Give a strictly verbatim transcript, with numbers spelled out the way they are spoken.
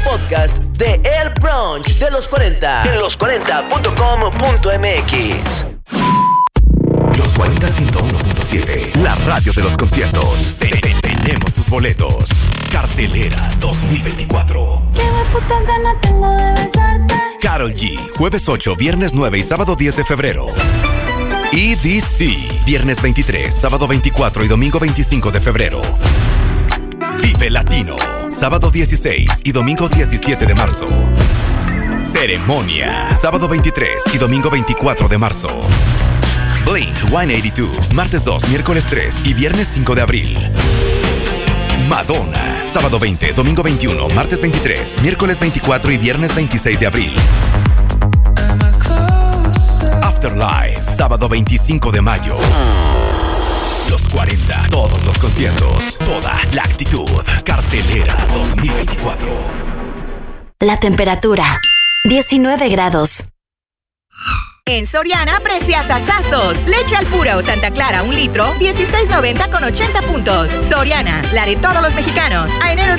podcast de El Brunch de los cuarenta en los cuarenta punto com punto m x. Los cuarenta ciento uno punto siete, la radio de los conciertos. Te- te- Tenemos tus boletos. Cartelera dos mil veinticuatro. Qué putas ganas tengo de besarte. Karol G, jueves ocho, viernes nueve y sábado diez de febrero. E D C, viernes veintitrés, sábado veinticuatro y domingo veinticinco de febrero. Vive Latino, sábado dieciséis y domingo diecisiete de marzo. Ceremonia, sábado veintitrés y domingo veinticuatro de marzo. Blink ciento ochenta y dos, martes dos, miércoles tres y viernes cinco de abril. Madonna, sábado veinte, domingo veintiuno, martes veintitrés, miércoles veinticuatro y viernes veintiséis de abril. Afterlife, sábado veinticinco de mayo. Los cuarenta, todos los conciertos, toda la actitud. Cartelera dos mil veinticuatro. La temperatura, diecinueve grados. En Soriana, preciasazazos. Leche al pura o Santa Clara, un litro, dieciséis noventa con ochenta puntos. Soriana, la de todos los mexicanos. A enero